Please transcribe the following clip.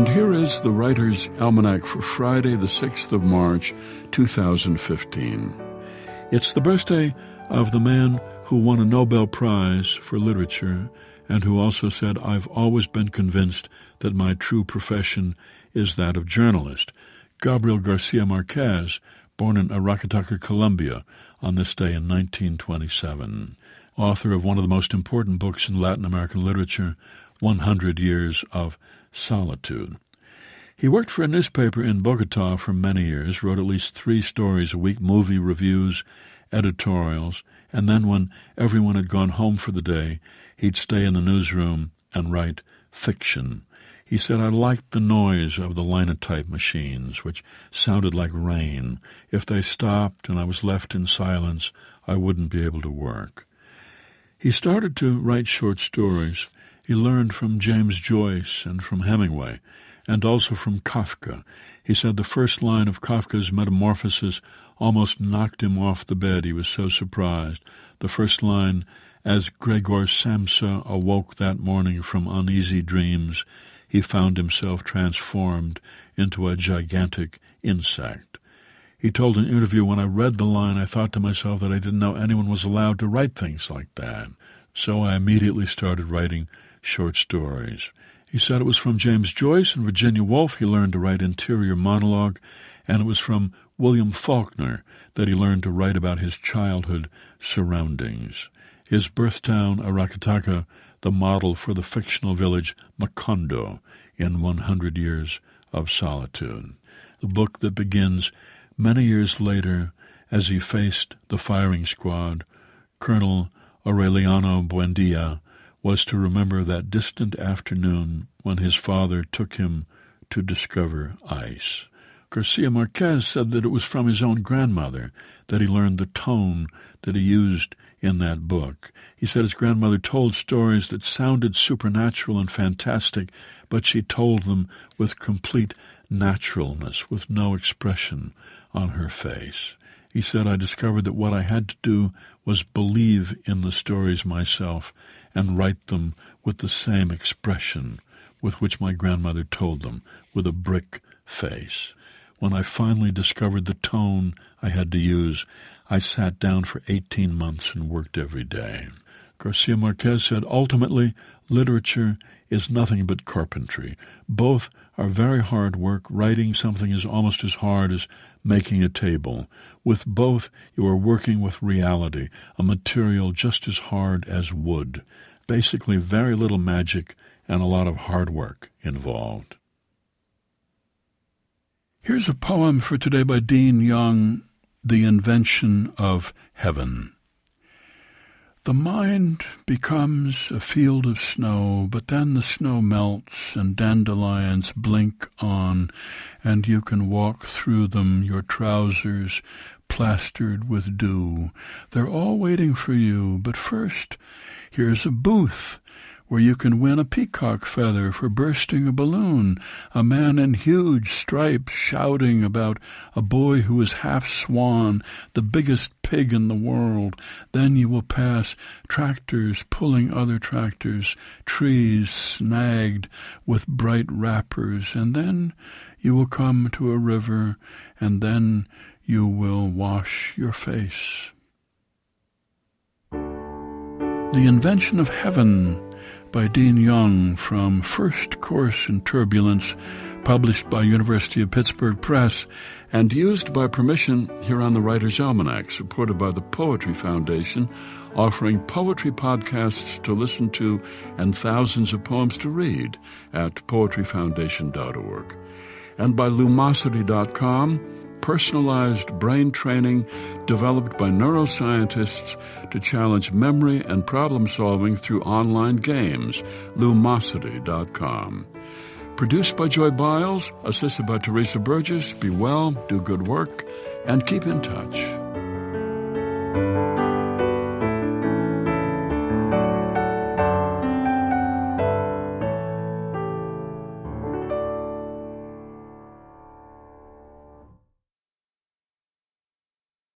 And here is the Writer's Almanac for Friday, the 6th of March, 2015. It's the birthday of the man who won a Nobel Prize for Literature and who also said, "I've always been convinced that my true profession is that of journalist." Gabriel Garcia Marquez, born in Aracataca, Colombia, on this day in 1927. Author of one of the most important books in Latin American literature, 100 Years of Solitude. He worked for a newspaper in Bogota for many years, wrote at least 3 stories a week, movie reviews, editorials, and then when everyone had gone home for the day, he'd stay in the newsroom and write fiction. He said, "I liked the noise of the linotype machines, which sounded like rain. If they stopped and I was left in silence, I wouldn't be able to work." He started to write short stories. He learned from James Joyce and from Hemingway, and also from Kafka. He said the first line of Kafka's Metamorphosis almost knocked him off the bed. He was so surprised. The first line, "As Gregor Samsa awoke that morning from uneasy dreams, he found himself transformed into a gigantic insect." He told an interview, "When I read the line, I thought to myself that I didn't know anyone was allowed to write things like that. So I immediately started writing short stories." He said it was from James Joyce and Virginia Woolf he learned to write interior monologue, and it was from William Faulkner that he learned to write about his childhood surroundings. His birthtown, Aracataca, the model for the fictional village Macondo in 100 Years of Solitude. The book that begins many years later as he faced the firing squad, Colonel Aureliano Buendia was to remember that distant afternoon when his father took him to discover ice. Garcia Marquez said that it was from his own grandmother that he learned the tone that he used in that book. He said his grandmother told stories that sounded supernatural and fantastic, but she told them with complete naturalness, with no expression on her face. He said, "I discovered that what I had to do was believe in the stories myself and write them with the same expression with which my grandmother told them, with a brick face. When I finally discovered the tone I had to use, I sat down for 18 months and worked every day." Garcia Marquez said, "Ultimately, literature is nothing but carpentry. Both are very hard work. Writing something is almost as hard as making a table. With both, you are working with reality, a material just as hard as wood. Basically, very little magic and a lot of hard work involved." Here's a poem for today by Dean Young, The Invention of Heaven. The mind becomes a field of snow, but then the snow melts and dandelions blink on, and you can walk through them, your trousers plastered with dew. They're all waiting for you, but first, here's a booth where you can win a peacock feather for bursting a balloon, a man in huge stripes shouting about a boy who is half swan, the biggest pig in the world. Then you will pass tractors pulling other tractors, trees snagged with bright wrappers, and then you will come to a river, and then you will wash your face. The Invention of Heaven by Dean Young, from First Course in Turbulence, published by University of Pittsburgh Press and used by permission here on the Writer's Almanac, supported by the Poetry Foundation, offering poetry podcasts to listen to and thousands of poems to read at poetryfoundation.org. And by Lumosity.com, personalized brain training developed by neuroscientists to challenge memory and problem-solving through online games, Lumosity.com. Produced by Joy Biles, assisted by Teresa Burgess. Be well, do good work, and keep in touch.